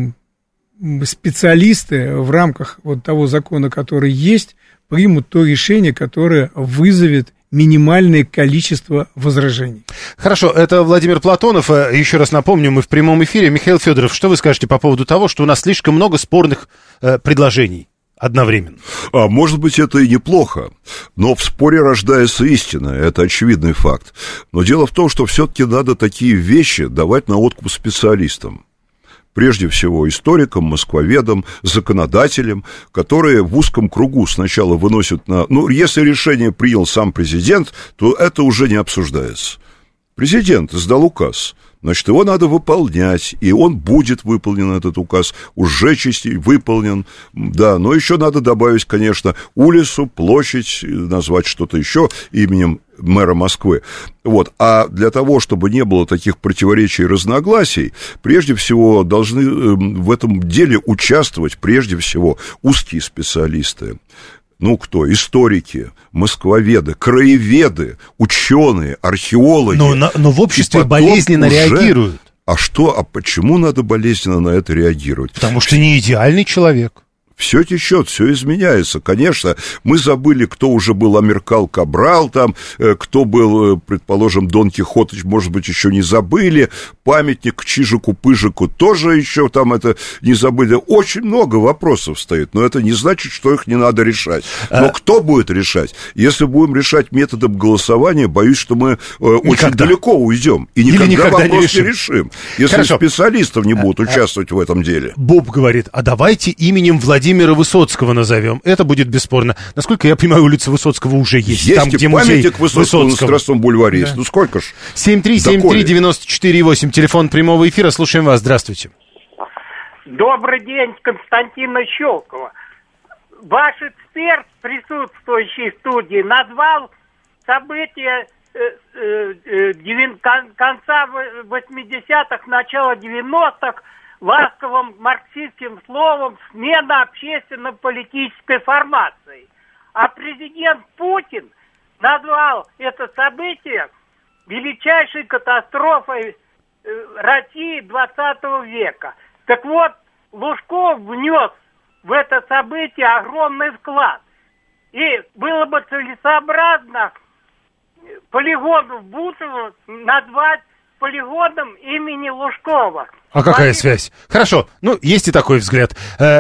специалисты в рамках вот того закона, который есть, примут то решение, которое вызовет минимальное количество возражений. Хорошо, это Владимир Платонов. Еще раз напомню, мы в прямом эфире. Михаил Федоров, что вы скажете по поводу того, что у нас слишком много спорных предложений одновременно? Может быть, это и неплохо, но в споре рождается истина, это очевидный факт. Но дело в том, что все-таки надо такие вещи давать на откуп специалистам. Прежде всего историкам, москвоведам, законодателям, которые в узком кругу сначала выносят на... если решение принял сам президент, то это уже не обсуждается. Президент издал указ, значит, его надо выполнять, и он будет выполнен, этот указ, уже частично выполнен, да, но еще надо добавить, конечно, улицу, площадь, назвать что-то еще именем мэра Москвы. Вот. А для того, чтобы не было таких противоречий и разногласий, прежде всего должны в этом деле участвовать, прежде всего, узкие специалисты. Кто? Историки, москвоведы, краеведы, ученые, археологи. Но в обществе болезненно реагируют. А почему надо болезненно на это реагировать? Потому что не идеальный человек. Все течет, все изменяется. Конечно, мы забыли, кто уже был Амиркал Кабрал, там, кто был, предположим, Дон Кихот, может быть, еще не забыли. Памятник Чижику-Пыжику тоже еще там это не забыли. Очень много вопросов стоит, но это не значит, что их не надо решать. Но кто будет решать? Если будем решать методом голосования, боюсь, что мы очень далеко уйдем. И никогда вопрос не решим. Если специалистов не будут участвовать в этом деле. Боб говорит, а давайте именем Владимира Высоцкого назовем. Это будет бесспорно. Насколько я понимаю, улица Высоцкого уже есть. Есть там, где памятник Высоцкого на Страстном бульваре. Да. Сколько ж? 7373948, телефон прямого эфира. Слушаем вас. Здравствуйте. Добрый день, Константина Щелкова. Ваш эксперт, присутствующий в студии, назвал события конца 80-х, начала 90-х ласковым марксистским словом смена общественно-политической формации. А президент Путин назвал это событие величайшей катастрофой России 20 века. Так вот, Лужков внес в это событие огромный вклад. И было бы целесообразно полигон в Бутово назвать полигоном имени Лужкова. А какая связь? Хорошо, есть и такой взгляд.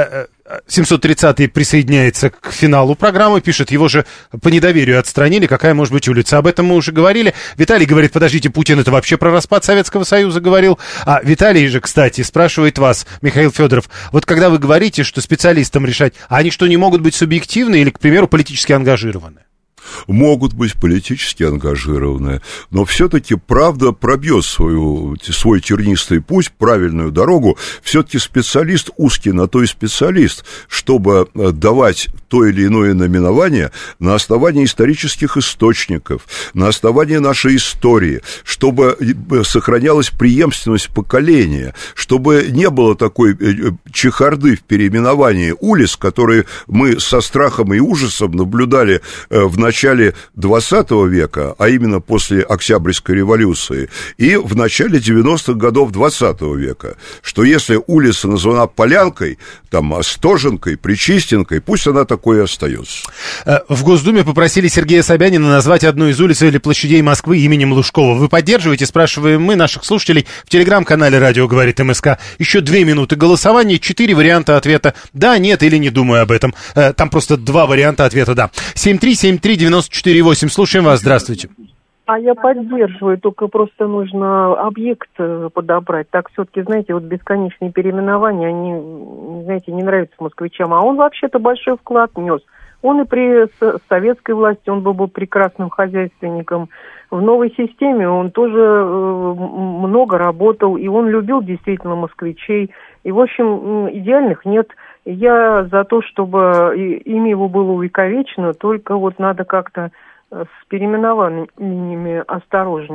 730-й присоединяется к финалу программы, пишет, его же по недоверию отстранили, какая может быть улица. Об этом мы уже говорили. Виталий говорит, подождите, Путин это вообще про распад Советского Союза говорил. А Виталий же, кстати, спрашивает вас, Михаил Федоров, вот когда вы говорите, что специалистам решать, а они что, не могут быть субъективны или, к примеру, политически ангажированы? Могут быть политически ангажированные, но все-таки правда пробьет свой тернистый путь, правильную дорогу. Все-таки специалист узкий на то и специалист, чтобы давать то или иное наименование на основании исторических источников, на основании нашей истории, чтобы сохранялась преемственность поколения, чтобы не было такой чехарды в переименовании улиц, которые мы со страхом и ужасом наблюдали в начале 20 века, а именно после Октябрьской революции, и в начале 90-х годов 20 века, что если улица названа Полянкой, там, Остоженкой, Причистенкой, пусть она такой и остается. В Госдуме попросили Сергея Собянина назвать одну из улиц или площадей Москвы именем Лужкова. Вы поддерживаете, спрашиваем мы, наших слушателей, в телеграм-канале «Радио говорит МСК». Еще 2 минуты голосования, 4 варианта ответа «да», «нет» или «не думаю об этом». Там просто 2 варианта ответа «да». 7373948. Слушаем вас. Здравствуйте. А я поддерживаю, только просто нужно объект подобрать. Так все-таки, знаете, вот бесконечные переименования, они, знаете, не нравятся москвичам. А он вообще-то большой вклад нес. Он и при советской власти, он был прекрасным хозяйственником. В новой системе он тоже много работал, и он любил действительно москвичей. И, в общем, идеальных нет. Я за то, чтобы имя его было увековечено, только вот надо как-то с переименованиями осторожней.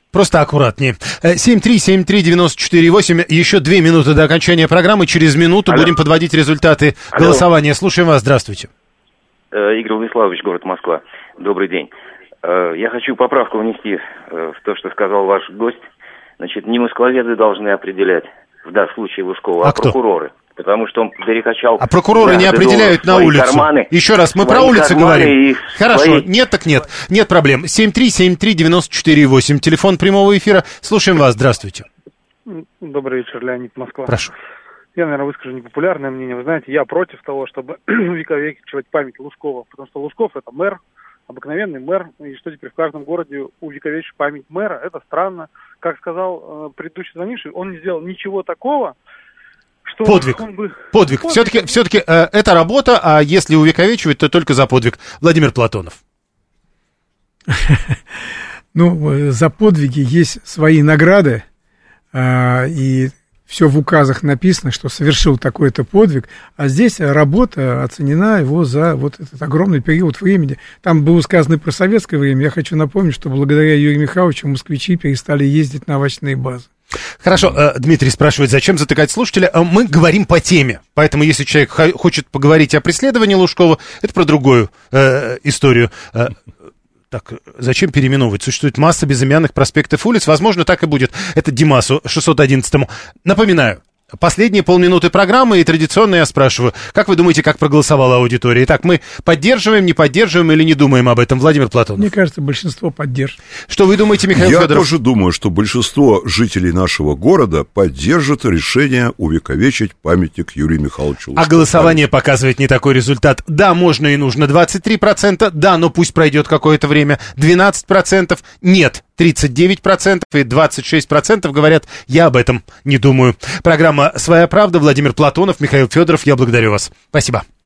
Просто аккуратнее. 7373948. Еще 2 минуты до окончания программы. Через минуту будем подводить результаты голосования. Слушаем вас. Здравствуйте. Игорь Владиславович, город Москва. Добрый день. Я хочу поправку внести в то, что сказал ваш гость. Значит, не москвоведы должны определять, в данном случае Лужкова, а прокуроры. Потому что он перекачал... А прокуроры не определяют на улицу. Карманы, еще раз, мы про улицы говорим. Хорошо, нет так нет. Нет проблем. 7373948. Телефон прямого эфира. Слушаем вас. Здравствуйте. Добрый вечер, Леонид, Москва. Прошу. Я, наверное, выскажу непопулярное мнение. Вы знаете, я против того, чтобы увековечивать память Лужкова. Потому что Лужков — это мэр, обыкновенный мэр. И что теперь в каждом городе увековечить память мэра? Это странно. Как сказал предыдущий звонивший, он не сделал ничего такого, что подвиг. Подвиг. Все-таки это работа, а если увековечивать, то только за подвиг. Владимир Платонов. Ну, за подвиги есть свои награды, и все в указах написано, что совершил такой-то подвиг, а здесь работа оценена его за вот этот огромный период времени. Там было сказано про советское время. Я хочу напомнить, что благодаря Юрию Михайловичу москвичи перестали ездить на овощные базы. Хорошо, Дмитрий спрашивает, зачем затыкать слушателя? Мы говорим по теме, поэтому если человек хочет поговорить о преследовании Лужкова, это про другую историю. Так, зачем переименовывать? Существует масса безымянных проспектов улиц, возможно, так и будет. Это Димасу 611-му. Напоминаю, последние полминуты программы, и традиционно я спрашиваю, как вы думаете, как проголосовала аудитория? Итак, мы поддерживаем, не поддерживаем или не думаем об этом? Владимир Платонов. Мне кажется, большинство поддержит. Что вы думаете, Михаил Федоров? Я тоже думаю, что большинство жителей нашего города поддержат решение увековечить памятник Юрию Михайловичу Лужкову. А голосование показывает не такой результат. Да, можно и нужно 23%, да, но пусть пройдет какое-то время 12%, нет. 39% и 26% говорят, я об этом не думаю. Программа «Своя правда», Владимир Платонов, Михаил Федоров, я благодарю вас. Спасибо.